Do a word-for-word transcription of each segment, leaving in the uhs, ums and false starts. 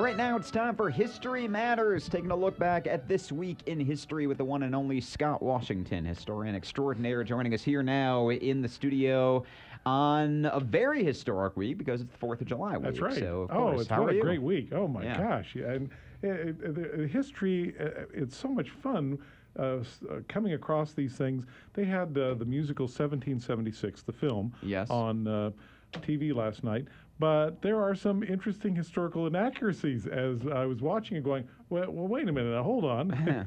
right now it's time for History Matters, taking a look back at this week in history with the one and only Scott Washington, historian extraordinaire, joining us here now in the studio on a very historic week because it's the fourth of July week. That's right. So, of oh, course, it's how what are a you? great week. Oh, my Yeah. gosh. Yeah, and uh, uh, the history, uh, it's so much fun uh, s- uh, coming across these things. They had uh, the musical seventeen seventy-six, the film, Yes. on uh, T V last night. But there are some interesting historical inaccuracies as I was watching and going, well, well wait a minute, now, hold on.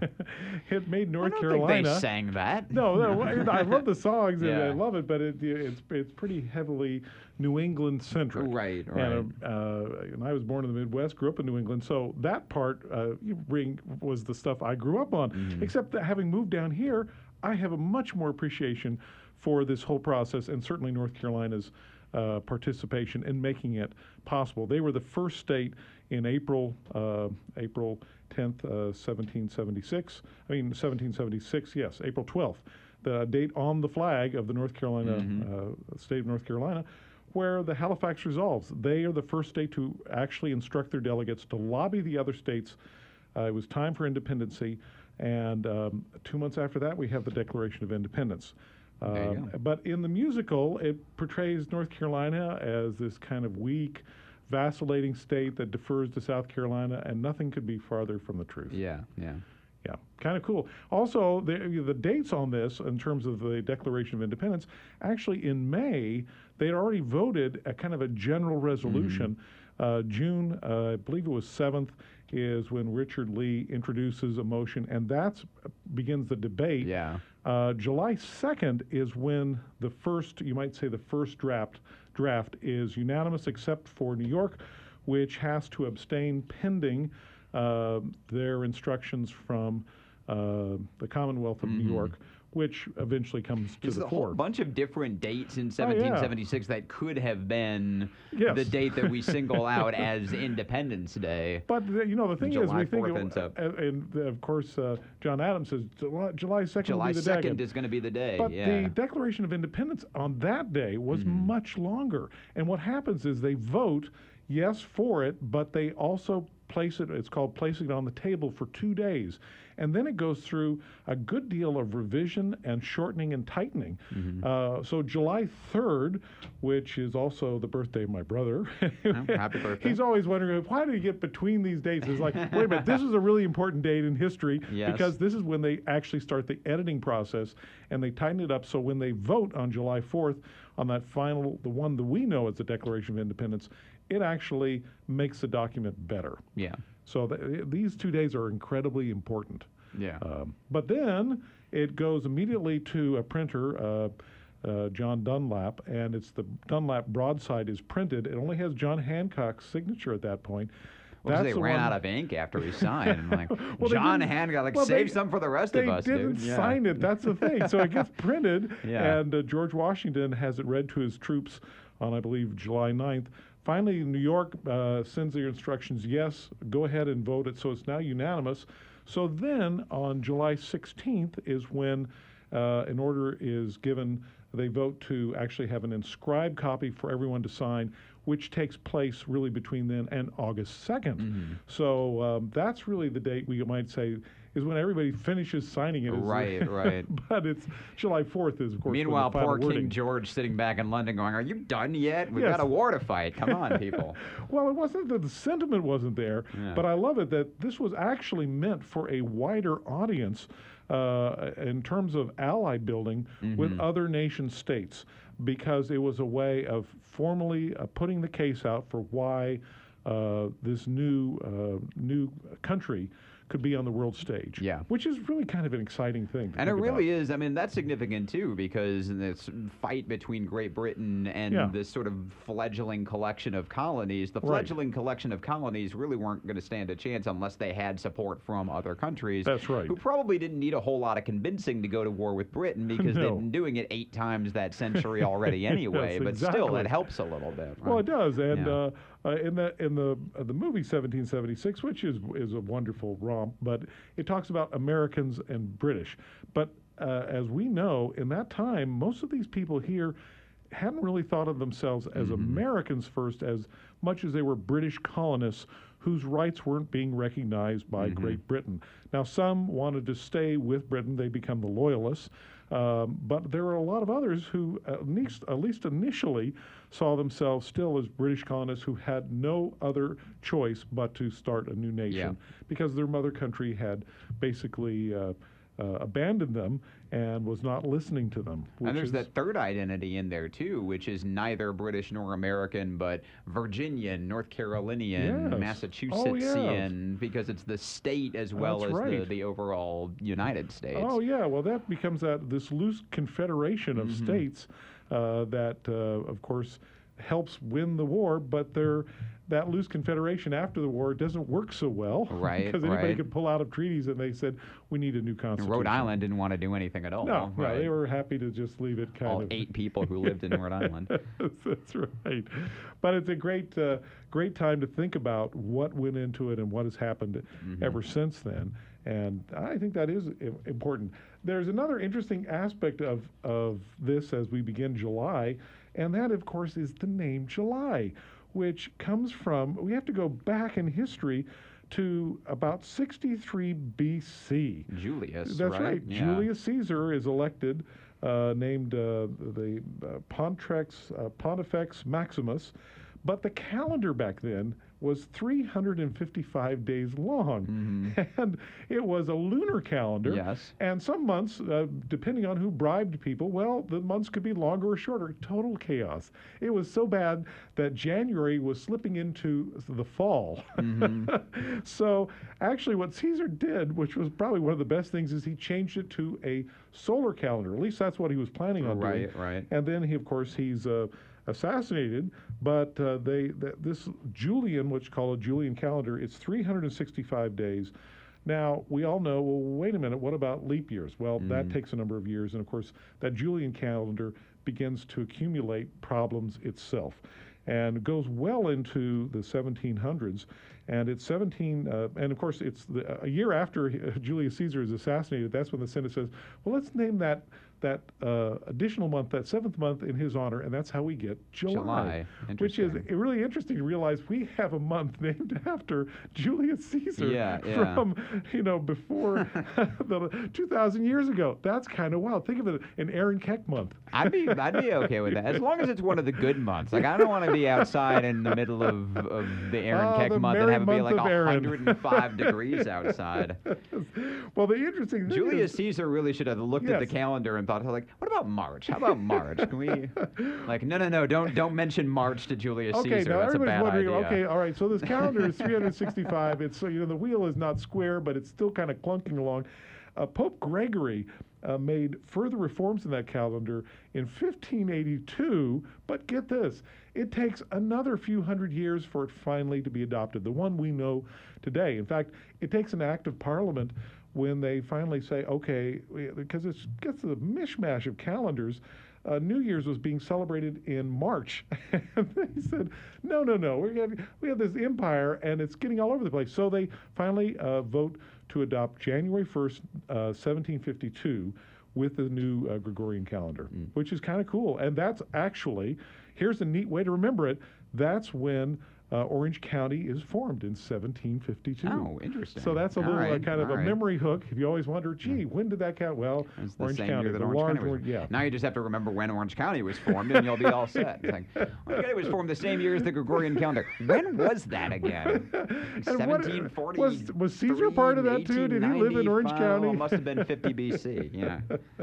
It made North I don't Carolina. think they sang that. No, no, I love the songs and Yeah. I love it, but it, it's it's pretty heavily New England centric. Right, right. And, uh, and I was born in the Midwest, grew up in New England, so that part uh, you bring was the stuff I grew up on. Mm-hmm. Except that having moved down here, I have a much more appreciation for this whole process, and certainly North Carolina's uh, participation in making it possible. They were the first state in April uh, April tenth, uh, seventeen seventy-six. I mean seventeen seventy-six. Yes, April twelfth, the date on the flag of the North Carolina Mm-hmm. uh, state of North Carolina, where the Halifax Resolves. They are the first state to actually instruct their delegates to lobby the other states. Uh, it was time for independency, and um, two months after that, we have the Declaration of Independence. There you Um, go. but in the musical, it portrays North Carolina as this kind of weak, vacillating state that defers to South Carolina, and nothing could be farther from the truth. Yeah, yeah. Yeah, kind of cool. Also, the, the dates on this, in terms of the Declaration of Independence, actually in May, they had already voted a kind of a general resolution. Uh, June, uh, I believe it was seventh, is when Richard Lee introduces a motion, and that begins the debate. Yeah. Uh, July second is when the first, you might say the first draft, draft is unanimous except for New York, which has to abstain pending uh, their instructions from uh, the Commonwealth of New York, which eventually comes to There's the a whole fore. bunch of different dates in seventeen seventy-six that could have been Yes. the date that we single out as Independence Day. But the, you know, the thing is, July we think, fourth it- ends up. uh, and uh, of course, uh, John Adams says July, July second will July be the second day. is going to be the day. But yeah. the Declaration of Independence on that day was much longer. And what happens is they vote yes for it, but they also place it, it's called placing it on the table for two days. And then it goes through a good deal of revision and shortening and tightening. Uh, so July third, which is also the birthday of my brother. Oh, happy birthday. He's always wondering, why do you get between these dates? It's like, wait a minute, this is a really important date in history Yes. because this is when they actually start the editing process, and they tighten it up so when they vote on July fourth on that final, the one that we know as the Declaration of Independence, it actually makes the document better. yeah. So th- these two days are incredibly important. Yeah. Um, but then it goes immediately to a printer, uh, uh, John Dunlap, and it's the Dunlap broadside is printed. It only has John Hancock's signature at that point. Well, 'cause they the ran one- out of ink after he signed. I'm like, Well, they John didn't- Hancock, like, well, save they- some for the rest they of us, didn't dude. Yeah. sign it. That's the thing. So it gets printed, Yeah. and uh, George Washington has it read to his troops on, I believe, July ninth. Finally, New York uh, sends their instructions, yes, go ahead and vote it. So it's now unanimous. So then on July sixteenth is when uh, an order is given. They vote to actually have an inscribed copy for everyone to sign, which takes place really between then and August second. Mm-hmm. So um, that's really the date we might say is when everybody finishes signing it. is- Right, right. but it's July fourth is, of course, when the Meanwhile, final poor King wording. George sitting back in London going, are you done yet? We've Yes. got a war to fight. Come on, people. Well, it wasn't that the sentiment wasn't there, Yeah. but I love it that this was actually meant for a wider audience uh, in terms of ally building with other nation states, because it was a way of formally uh, putting the case out for why uh, this new uh, new country could be on the world stage. Yeah. Which is really kind of an exciting thing. To And it think really about. is. I mean, that's significant too, because this fight between Great Britain and Yeah. this sort of fledgling collection of colonies, the Right. fledgling collection of colonies really weren't going to stand a chance unless they had support from other countries. That's right. Who probably didn't need a whole lot of convincing to go to war with Britain because No. they've been doing it eight times that century already anyway. Yes, but still, exactly. it helps a little bit. Well, right? it does, and Yeah. uh, uh, in the in the uh, the movie seventeen seventy-six, which is is a wonderful romp, but it talks about Americans and British. But uh, as we know, in that time, most of these people here hadn't really thought of themselves as Americans first, as much as they were British colonists whose rights weren't being recognized by Mm-hmm. Great Britain. Now, some wanted to stay with Britain. They become the Loyalists. Um, but there are a lot of others who, at least, at least initially, saw themselves still as British colonists who had no other choice but to start a new nation because their mother country had basically uh, uh, abandoned them and was not listening to them. which And there's is- that third identity in there too, which is neither British nor American, but Virginian, North Carolinian, Yes. Massachusettsian, because it's the state as well That's as the, right. the overall United States. Oh yeah, well that becomes that this loose confederation of Mhm. states uh, that, uh, of course, helps win the war, but they're that loose confederation after the war doesn't work so well, Right, because anybody right. could pull out of treaties, and they said we need a new And constitution. Rhode Island didn't want to do anything at all. No, no, right? they were happy to just leave it kind all of. eight people who lived in Rhode Island. That's right. But it's a great, uh, great time to think about what went into it and what has happened Mhm. ever since then. And I think that is i- important. There's another interesting aspect of, of this as we begin July, and that, of course, is the name July, which comes from, we have to go back in history to about sixty-three B C. Julius, That's right? right. Yeah. Julius Caesar is elected, uh, named uh, the uh, Pontrex, uh, Pontifex Maximus, but the calendar back then was three hundred fifty-five days long, Mhm. and it was a lunar calendar. Yes. And some months, uh, depending on who bribed people, well, the months could be longer or shorter. Total chaos. It was so bad that January was slipping into the fall. Mhm. So actually what Caesar did, which was probably one of the best things, is he changed it to a solar calendar. At least that's what he was planning on doing. Right, right. And then he, of course, he's uh, assassinated. But uh, they th- this Julian, which is called a Julian calendar, it's three hundred sixty-five days. Now, we all know, well, wait a minute, what about leap years? Well, that Mhm. takes a number of years. And of course, that Julian calendar begins to accumulate problems itself and goes well into the seventeen hundreds. And it's seventeen, uh, and of course, it's the, a year after he- Julius Caesar is assassinated. That's when the Senate says, well, let's name that that uh, additional month, that seventh month, in his honor, and that's how we get July. July. Which is Interesting. really interesting to realize we have a month named after Julius Caesar Yeah, yeah. from, you know, before the two thousand years ago. That's kind of wild. Think of it, an Aaron Keck month. I'd be I'd be okay with that as long as it's one of the good months. Like I don't want to be outside in the middle of, of the Aaron Oh, Keck the month and merry have it be month like of Aaron. one hundred five degrees outside. Well, the interesting thing Julius is, Caesar really should have looked at the Yes. calendar and thought, like, what about March? How about March? Can we, like, no, no, no, don't don't mention March to Julius okay, Caesar. now That's a everybody's bad wondering, idea. okay, all right, so this calendar is three hundred sixty-five. It's, so, you know, the wheel is not square, but it's still kind of clunking along. Uh, Pope Gregory uh, made further reforms in that calendar in fifteen eighty-two, but get this, it takes another few hundred years for it finally to be adopted, the one we know today. In fact, it takes an act of parliament when they finally say, okay, we- because it gets a mishmash of calendars. Uh, New Year's was being celebrated in March, and they said, "No, no, no. We have we have this empire, and it's getting all over the place." So they finally uh, vote to adopt January first, uh, seventeen fifty-two, with the new uh, Gregorian calendar, Mm. which is kind of cool. And that's actually, here's a neat way to remember it. That's when uh, Orange County is formed in seventeen fifty-two. Oh, interesting. So that's a All little uh, right, kind of all a right. memory hook. If you always wonder, gee, when did that count? Well, It's the Orange same County, year that the Orange large County was. one- yeah. Now you just have to remember when Orange County was formed, and you'll be all set. It's like Orange County was formed the same year as the Gregorian calendar. When was that again? And what- seventeen forty. was- was Caesar part of that too? Did he live in Orange County? Well, it must have been fifty B C. Yeah.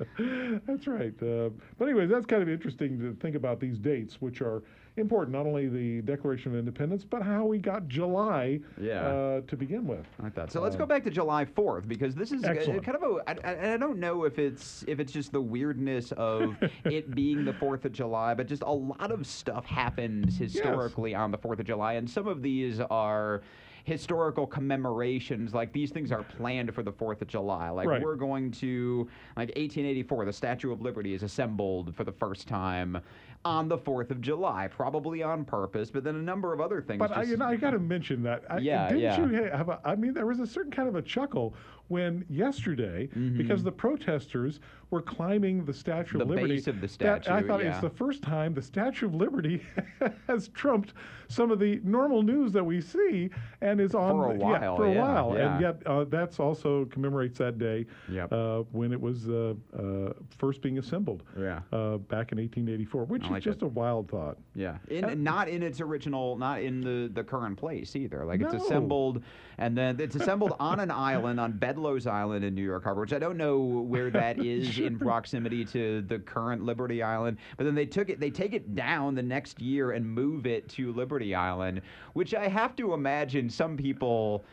That's right. Uh, but anyways, that's kind of interesting to think about these dates, which are important, not only the Declaration of Independence, but how we got July Yeah. uh, to begin with. I like that. So let's Uh, go back to July fourth because this is uh, Excellent. kind of a. I, I, I don't know if it's if it's just the weirdness of it being the Fourth of July, but just a lot of stuff happens historically on the Fourth of July, and some of these are historical commemorations. Like these things are planned for the Fourth of July. Like Right. we're going to like eighteen eighty-four, the Statue of Liberty is assembled for the first time on the Fourth of July, probably on purpose. But then a number of other things. But I, just- you know, I got to mention that. I, Yeah, didn't yeah. you ha- have a, I mean, there was a certain kind of a chuckle when yesterday, Mm-hmm. because the protesters were climbing the Statue The of Liberty. base of the that- I statue, thought yeah. it's the first time the Statue of Liberty has trumped some of the normal news that we see, and is on For a yeah, while, for a yeah, while, yeah. and yet uh, that's also commemorates that day Yep. uh, when it was uh, uh, first being assembled. Yeah. Uh, back in eighteen eighty-four, which I is like just it. a wild thought. Yeah, in, not in its original, not in the, the current place either. Like it's No. assembled, and then it's assembled on an island, on Bedloes Island in New York Harbor, which I don't know where that is in proximity to the current Liberty Island. But then they took it, they take it down the next year and move it to Liberty Island, which I have to imagine some people.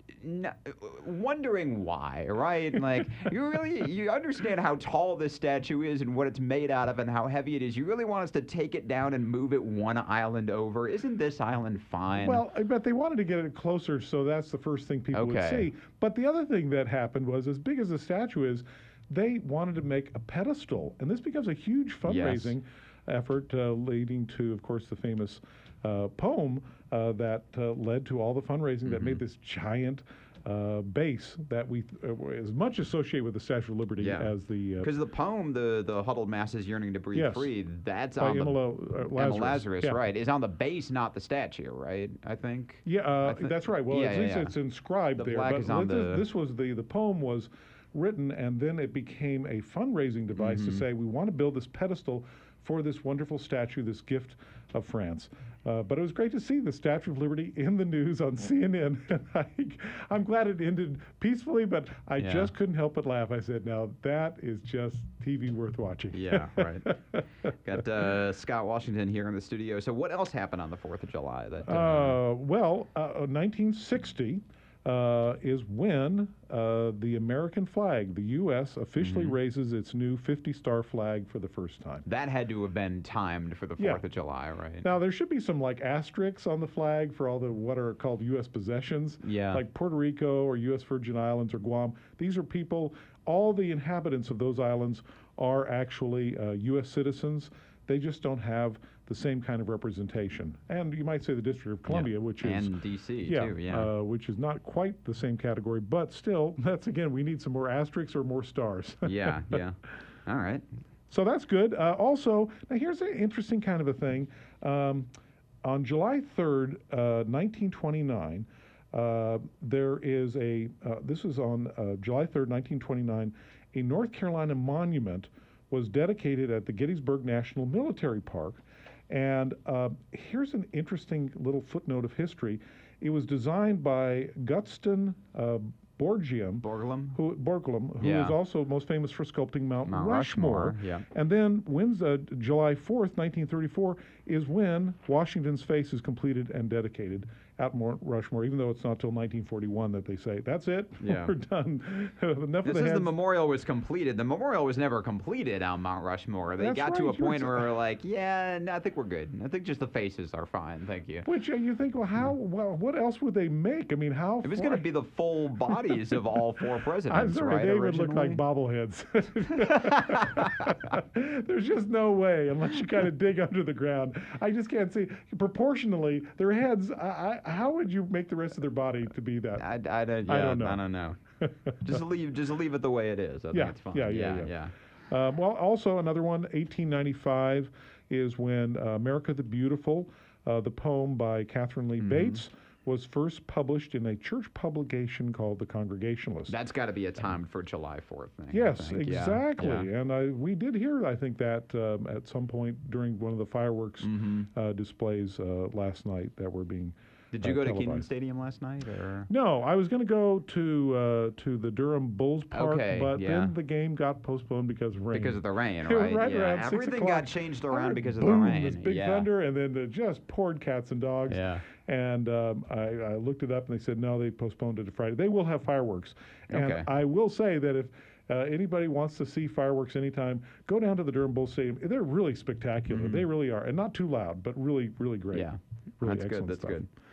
N- wondering why, right? Like, you really, you understand how tall this statue is and what it's made out of and how heavy it is. You really want us to take it down and move it one island over? Isn't this island fine? Well, I bet they wanted to get it closer, so that's the first thing people would Okay. see. But the other thing that happened was, as big as the statue is, they wanted to make a pedestal, and this becomes a huge fundraising effort, uh, leading to, of course, the famous uh, poem uh, that uh, led to all the fundraising that made this giant uh, base that we th- uh, is much associated with the Statue of Liberty Yeah. as the uh, Because the poem, the the huddled masses yearning to breathe Yes. free, that's by on the Emma, uh, Emma Lazarus. Lazarus, Yeah. right? Is on the base, not the statue, right? I think. Yeah, uh, I thi- that's right. Well, yeah, at yeah, least yeah. it's inscribed The there. plaque but is on this, the- this was the the poem was written, and then it became a fundraising device Mm-hmm. to say we want to build this pedestal for this wonderful statue, this gift of France. Uh, but it was great to see the Statue of Liberty in the news on C N N. And I, I'm glad it ended peacefully, but I Yeah. just couldn't help but laugh. I said, "Now that is just T V worth watching." Yeah, right. Got uh, Scott Washington here in the studio. So, what else happened on the Fourth of July? That uh, Uh, well, uh, nineteen sixty uh, is when uh, the American flag, the U S, officially Mm-hmm. raises its new fifty-star flag for the first time. that had to have been timed for the Yeah. Fourth of July, right? Now, there should be some like asterisks on the flag for all the what are called U S possessions, Yeah. like Puerto Rico or U S Virgin Islands or Guam. These are people, all the inhabitants of those islands are actually uh, U S citizens. They just don't have the same kind of representation. And you might say the District of Columbia, which is and D C yeah, too. Yeah. Uh, which is not quite the same category, but still, that's again, we need some more asterisks or more stars. yeah. Yeah. All right. So that's good. Uh, also, now here's an interesting kind of a thing. Um, on July third, uh, nineteen twenty-nine, uh, there is a, uh, this is on uh, July third, nineteen twenty-nine, a North Carolina monument was dedicated at the Gettysburg National Military Park. And uh, here's an interesting little footnote of history. It was designed by Gutston uh, Borgium, Borglum. who Borglum, who Yeah. is also most famous for sculpting Mount, Mount Rushmore. Rushmore, yeah. And then when's uh, July fourth, nineteen thirty-four, is when Washington's face is completed and dedicated at Mount Rushmore, even though it's not till nineteen forty-one that they say, that's it, Yeah. we're done. Enough This of the is the heads. memorial was completed. The memorial was never completed on Mount Rushmore. They That's got to a right, you were point sa- where we're like, yeah, no, I think we're good. I think just the faces are fine. Thank you. Which uh, you think, well, how, well, what else would they make? I mean, how It was far- going to be the full bodies of all four presidents, I'm sorry, right? they would look like originally? bobbleheads. There's just no way, unless you kind of dig under the ground. I just can't see. Proportionally, their heads, I, I, how would you make the rest of their body to be that? I, I, don't, yeah, I don't know. I don't know. just leave, just leave it the way it is. I Yeah, think it's fine. yeah, yeah, yeah. yeah. Um, well, also another one, eighteen ninety-five, is when uh, America the Beautiful, uh, the poem by Catherine Lee Mm-hmm. Bates, was first published in a church publication called The Congregationalist. That's got to be a timed for July fourth thing. I Yes, think. Yeah, exactly. yeah. And I, we did hear, I think, that um, at some point during one of the fireworks Mm-hmm. uh, displays uh, last night that were being. Did you uh, go to Kenan televised. Stadium last night, or? No, I was going to go to uh, to the Durham Bulls Park, Okay, but yeah. then the game got postponed because of rain. Because of the rain, It was right? right yeah. around six Everything o'clock. got changed I around heard because of boom, the rain. This big yeah. thunder, and then it just poured cats and dogs. Yeah. And um, I, I looked it up, and they said no, they postponed it to Friday. They will have fireworks, and Okay. I will say that if uh, anybody wants to see fireworks anytime, go down to the Durham Bulls Stadium. They're really spectacular. They really are, and not too loud, but really, really great. Mm-hmm. Yeah. really That's good. excellent That's stuff. good.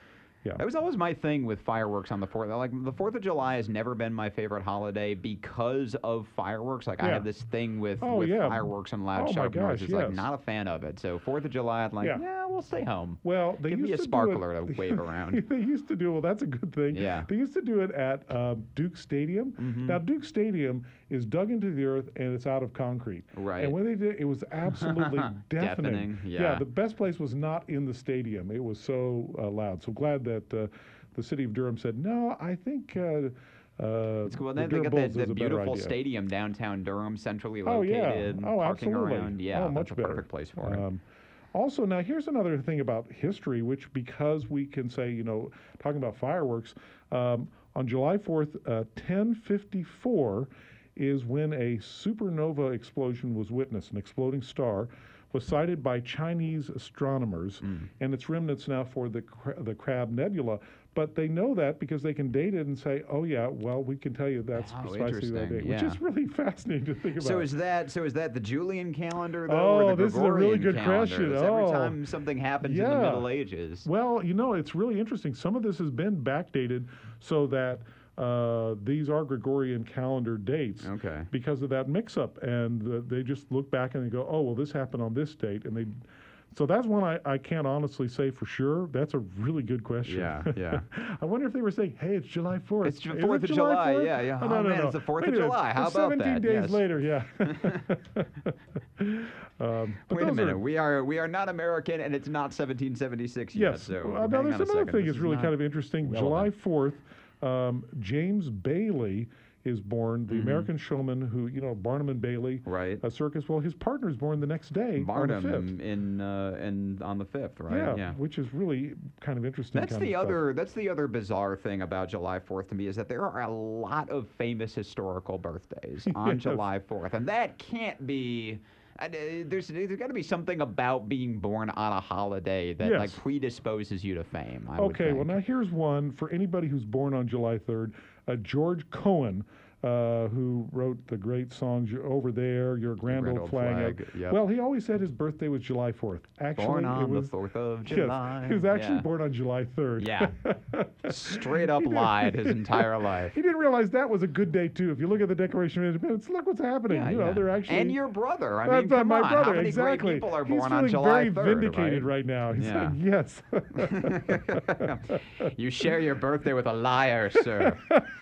Yeah. That was always my thing with fireworks on the fourth. Like the Fourth of July has never been my favorite holiday because of fireworks. Like I Yeah. have this thing with, Oh, with yeah. fireworks and loud Oh, my sharp gosh, noises. Like yes. not a fan of it. So Fourth of July, I'm like, Yeah. yeah, we'll stay home. Well, they Give used me a to sparkler do it, to wave around. They used to do, well, that's a good thing. Yeah. They used to do it at um, Duke Stadium. Mhm. Now, Duke Stadium is dug into the earth and it's out of concrete. Right. And when they did, it was absolutely deafening. Deafening, yeah. The best place was not in the stadium. It was so uh, loud. So glad that uh, the city of Durham said, no, I think. Uh, Uh, It's cool. And the then they Durham got Bulls that, is that a better beautiful idea. stadium downtown Durham, centrally Oh, yeah. located, Oh, parking absolutely. around. Yeah, Oh, much that's a better. perfect place for it. Um, also, now here's another thing about history, which because we can say, you know, talking about fireworks, um, on July fourth, uh, ten fifty-four is when a supernova explosion was witnessed. An exploding star was sighted by Chinese astronomers, Mm. and its remnants now for the Cra- the Crab Nebula. But they know that because they can date it and say, oh yeah, well we can tell you that's Oh, precisely that interesting, date, which yeah. is really fascinating to think about. So is that so is that the Julian calendar though, Oh, or the this is a really Gregorian good calendar? question. It's every Oh. time something happens in the Yeah. Middle Ages. Well, you know, it's really interesting. Some of this has been backdated so that uh, these are Gregorian calendar dates Okay. because of that mix-up, and uh, they just look back and they go, "Oh, well, this happened on this date," and they. So that's one I, I can't honestly say for sure. That's a really good question. Yeah, yeah. I wonder if they were saying, "Hey, it's July fourth." It's Is Fourth it of July, fourth? yeah, yeah. Oh, Oh, no, no, man, no. it's the Fourth Wait of a minute. July. How It's about seventeen that? days Yes. later, yeah. um, but Wait a those minute. are- We are we are not American, and it's not seventeen seventy-six yet. Yes. So Uh, now, hang there's on a another second. thing This that's is really not kind of interesting. July relevant. fourth, um, James Bailey is born, the Mhm. American showman who, you know, Barnum and Bailey, Right. a circus. Well, his partner is born the next day, on the fifth. Barnum in uh, in on the fifth, right? Yeah, which is really kind of interesting. That's kind the of stuff. other. That's the other bizarre thing about July fourth to me is that there are a lot of famous historical birthdays on Yes. July fourth, and that can't be. Uh, there's there's got to be something about being born on a holiday that Yes. like predisposes you to fame. I would Okay, well, think. now here's one for anybody who's born on July third. Uh, George Cohen, uh, who wrote the great song "You're Over There, Your Grand, Grand Old Old Flag. Flag, uh, yep. Well, he always said his birthday was July fourth. Actually, born it on was, the fourth of yes, July. he was actually yeah. born on July third. Yeah. Straight up He did- lied his entire life. He didn't realize that was a good day, too. If you look at the Declaration of Independence, look what's happening. Yeah, you know, yeah. they're actually... And your brother. I That's mean, not come my on. brother, How many exactly. great people are He's born on feeling July very third, vindicated right? right, now. He's Yeah. saying, yes. You share your birthday with a liar, sir.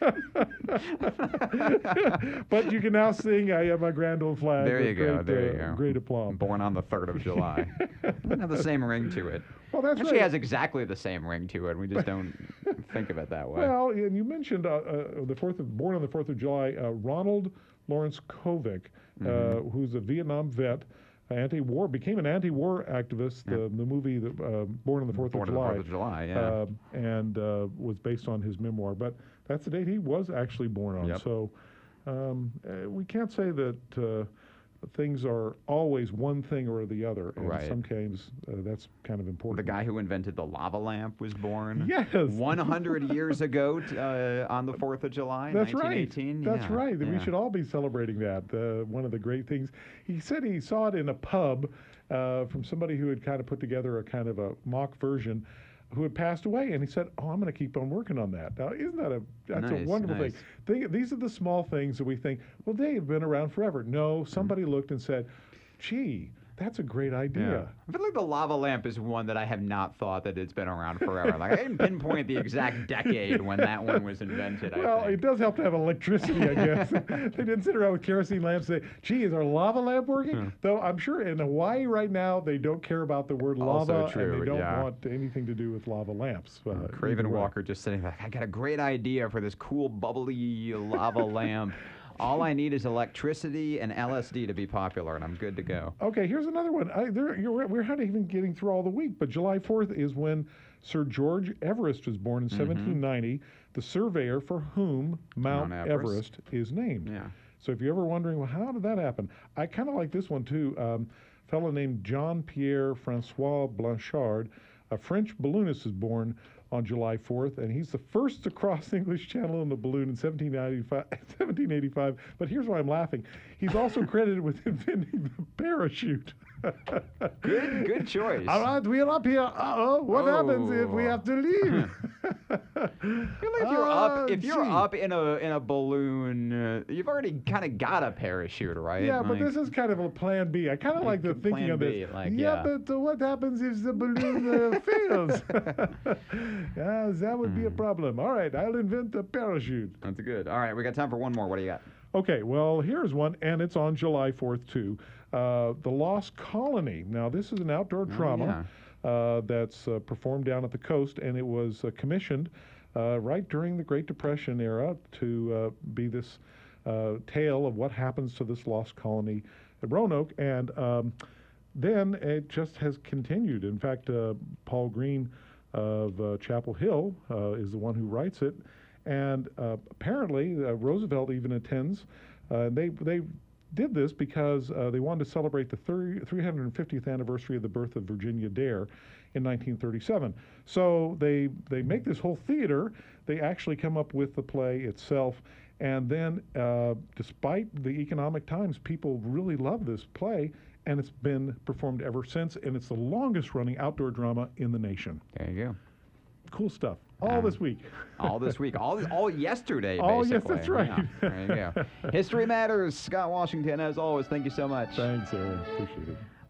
But you can now sing "I Am a Grand Old Flag." There with you go, Great, there uh, you go. Great aplomb. Born on the third of July. Doesn't have the same ring to it. Well, that's Actually right. has exactly the same ring to it. We just don't think of it that way. Well, and you mentioned uh, uh, the fourth of, born on the fourth of July, uh, Ronald Lawrence Kovic, uh, Mhm. who's a Vietnam vet, anti-war, became an anti-war activist. Yeah. The, the movie that, uh, Born on the Fourth Born of on the July, fourth of July, yeah. uh, and uh, was based on his memoir. But that's the date he was actually born on. Yep. So um, uh, we can't say that uh, things are always one thing or the other. And Right. in some cases, uh, that's kind of The important. guy who invented the lava lamp was born Yes. one hundred years ago t- uh, on the fourth of July, That's nineteen right. eighteen. That's Yeah, right. We yeah. should all be celebrating that. Uh, one of the great things. He said he saw it in a pub uh, from somebody who had kind of put together a kind of a mock version, who had passed away, and he said, "Oh, I'm going to keep on working on that." Now, isn't that a that's Nice, a wonderful nice. thing? Think, these are the small things that we think, well, they have been around forever. No, somebody looked and said, "Gee, that's a great idea." I feel like the lava lamp is one that I have not thought that it's been around forever. Like I didn't pinpoint the exact decade when that one was invented. I Well, think. it does help to have electricity, I guess. They didn't sit around with kerosene lamps and say, "Gee, is our lava lamp working?" Hmm. Though I'm sure in Hawaii right now they don't care about the word Also lava, and true, they don't yeah. want anything to do with lava lamps. Uh, Craven either way. Walker just sitting there, like, I got a great idea for this cool bubbly lava lamp. All I need is electricity and L S D to be popular, and I'm good to go. Okay, here's another one. I, there, you're, we're not even getting through all the week, but July fourth is when Sir George Everest was born in Mm-hmm. seventeen ninety, the surveyor for whom Mount, Mount Everest. Everest. is named. Yeah. So if you're ever wondering, well, how did that happen? I kind of like this one too. Um, a fellow named Jean-Pierre Francois Blanchard, a French balloonist, is born on July fourth, and he's the first to cross the English Channel in a balloon in seventeen eighty-five. But here's why I'm laughing. He's also credited with inventing the parachute. Good, good choice. All right, we're up here. Uh-oh, what happens if we Oh. have to leave? feel like if you're up, Uh, if you're gee. up in a in a balloon, uh, you've already kind of got a parachute, right? Yeah, but Like, this is kind of a plan B. I kind of like the Plan thinking of B, this. like, yeah, yeah. but uh, what happens if the balloon uh, fails? yeah, that would Hmm. be a problem. All right, I'll invent a parachute. That's good. All right, we got time for one more. What do you got? Okay, well, here's one, and it's on July fourth, too. Uh, the Lost Colony. Now, this is an outdoor drama uh, that's uh, performed down at the coast, and it was uh, commissioned uh, right during the Great Depression era to uh, be this uh, tale of what happens to this lost colony at Roanoke. And um, then it just has continued. In fact, uh, Paul Green of uh, Chapel Hill uh, is the one who writes it. And uh, apparently, uh, Roosevelt even attends. Uh, they they did this because uh, they wanted to celebrate the three hundred fiftieth anniversary of the birth of Virginia Dare in nineteen thirty-seven. So they they make this whole theater. They actually come up with the play itself. And then, uh, despite the economic times, people really love this play, and it's been performed ever since. And it's the longest-running outdoor drama in the nation. There you go. Cool stuff. All Um, this week. All this week, all all yesterday, Oh, yes, basically. that's right. Yeah, there you go. History Matters. Scott Washington, as always, thank you so much. Thanks, Aaron. Appreciate it.